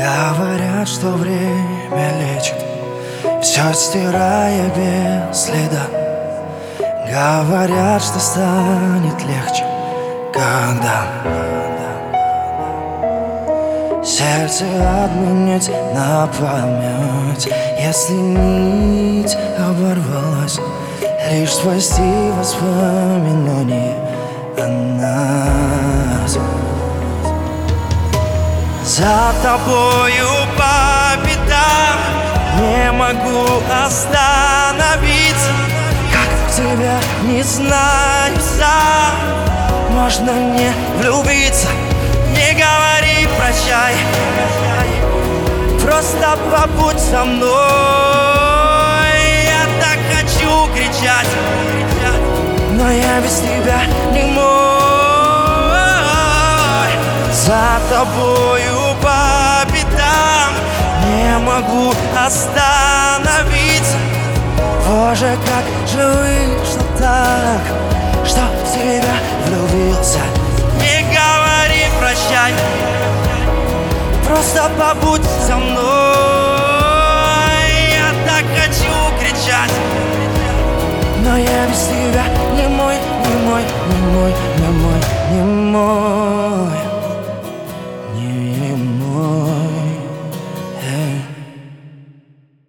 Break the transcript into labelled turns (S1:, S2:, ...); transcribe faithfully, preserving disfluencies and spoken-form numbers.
S1: Говорят, что время лечит, все стирая без следа. Говорят, что станет легче, когда сердце отменять на память. Если нить оборвалась, лишь спасти воспоминания о нас. За тобою по пятам не могу остановиться. Как в тебя не знаю сам. Можно мне влюбиться, не говори прощай, просто побудь со мной. Я так хочу кричать, но я без тебя не мой. За тобою по пятам не могу остановиться. Боже, как же вышло так, что в тебя влюбился. Не говори прощай, просто побудь со мной. Я так хочу кричать, но я без тебя не мой, не мой, не мой, не мой, не мой.